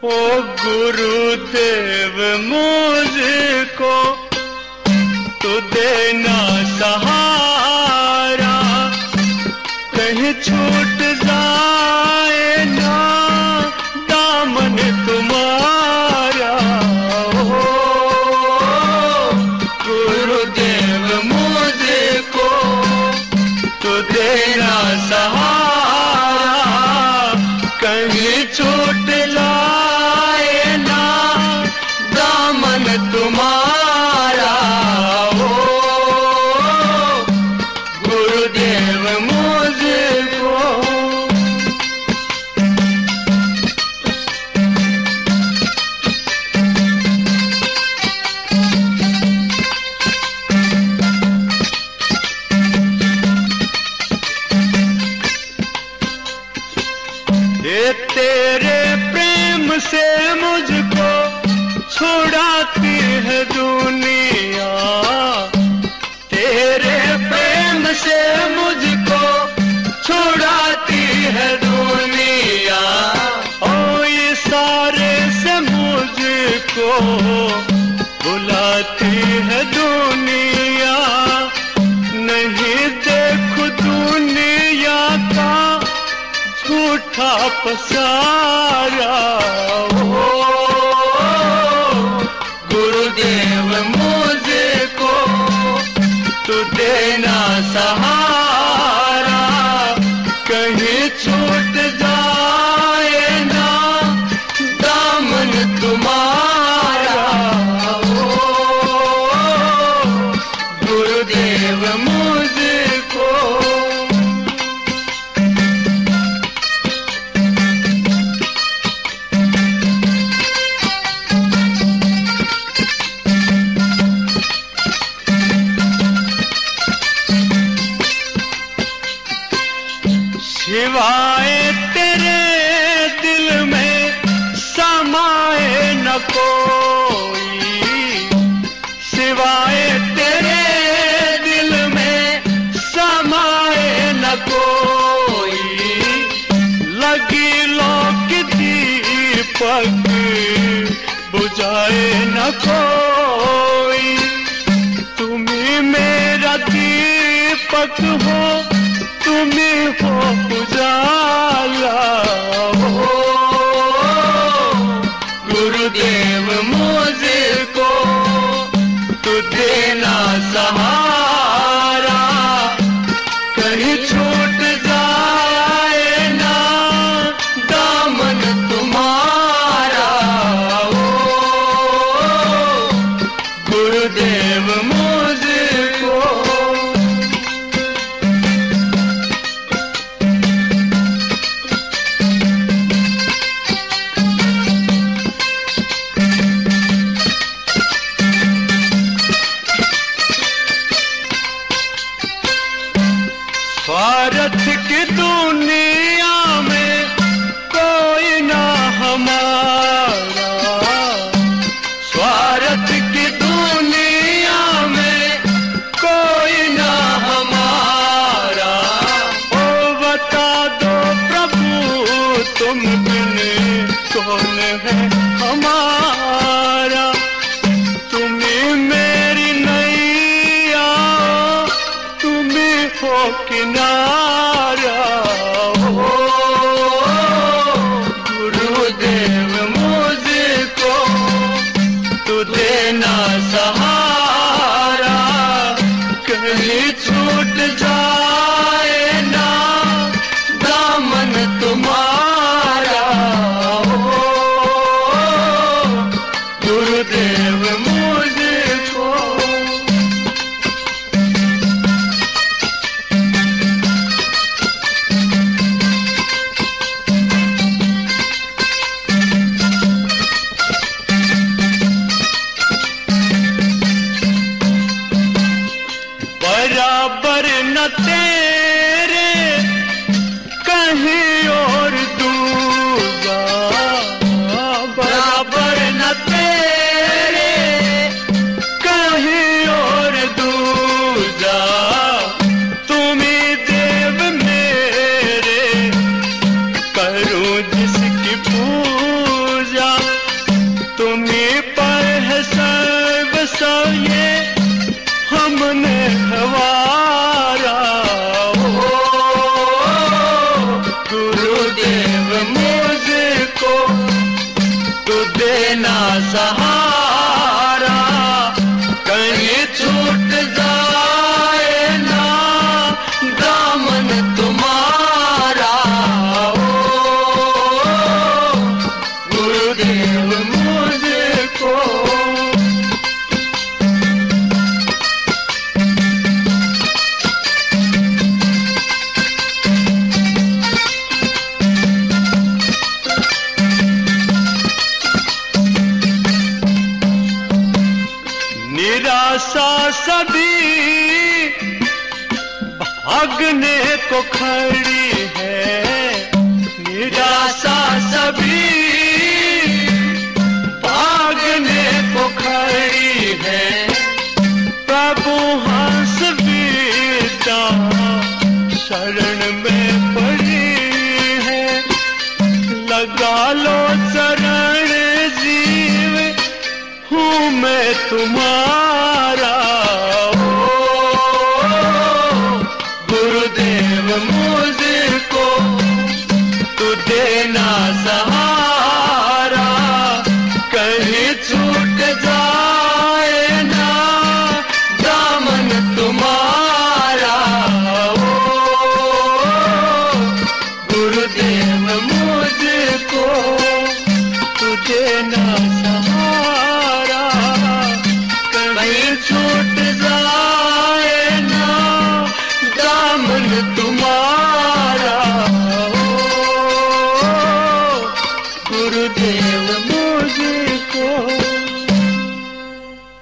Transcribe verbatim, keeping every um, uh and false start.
ओ गुरुदेव मुझको तो देना सहारा, कहीं छूट जाए ना दामन तुम्हारा। ओ गुरुदेव मुझको तो देना सहारा, कहीं छूट लाए ना दामन तुम्हारा। ओ गुरुदेव मुझको ये तेरे प्रेम से मुझको छुड़ाती है दुनिया, तेरे प्रेम से मुझको छुड़ाती है दुनिया। ओ ये सारे से मुझको बुलाती है दुनिया, नहीं देखो दुनिया का झूठा पसारा। ओ गुरुदेव मुझको तू देना सहारा, कहीं छूट जाए ना दामन तुम्हारा। ओ गुरुदेव मुझको सिवाय तेरे दिल में समाए न कोई, सिवाय तेरे दिल में समाए न कोई। लगी लो कि दीपक बुझाए न कोई, तुम्ही मेरा दीपक हो, तुम्ही हो उजाला। ओ गुरुदेव मुझको तू देना सहारा, कहीं छूट जाए ना दामन तुम्हारा। ओ गुरुदेव मुझको स्वार्थ की दुनिया में कोई ना हमारा, स्वार्थ की दुनिया में कोई ना हमारा। ओ बता दो प्रभु तुम बिन कौन है हमारा, तुम्ही मेरी नैया, तुम्ही हो किनारा। ओ गुरुदेव मुझको तू देना सहारा, कहीं छूट जाए ना दामन तुम्हारा। ओ गुरुदेव मुझको बराबर न तेरे कहीं और दूजा, बराबर न तेरे कहीं और दूजा। तुम्ही देव मेरे करूं जिसकी पूजा, तू देना सहारा, कहीं छूट जाए ना दामन तुम्हारा। ओ गुरुदेव मुझको निराशा सभी भागने को खड़ी है, निराशा सभी भागने को खड़ी है। प्रभु हंस बीता शरण में पड़ी है, लगा लो चरण जीव हूँ मैं तुम्हारा। ओ गुरुदेव मुझको तू देना सहारा, कहीं छूट जाए ना दामन तुम्हारा। ओ गुरुदेव मुझको तू देना सहारा, कहीं छूट जाए ना दामन तुम्हारा। ओ गुरुदेव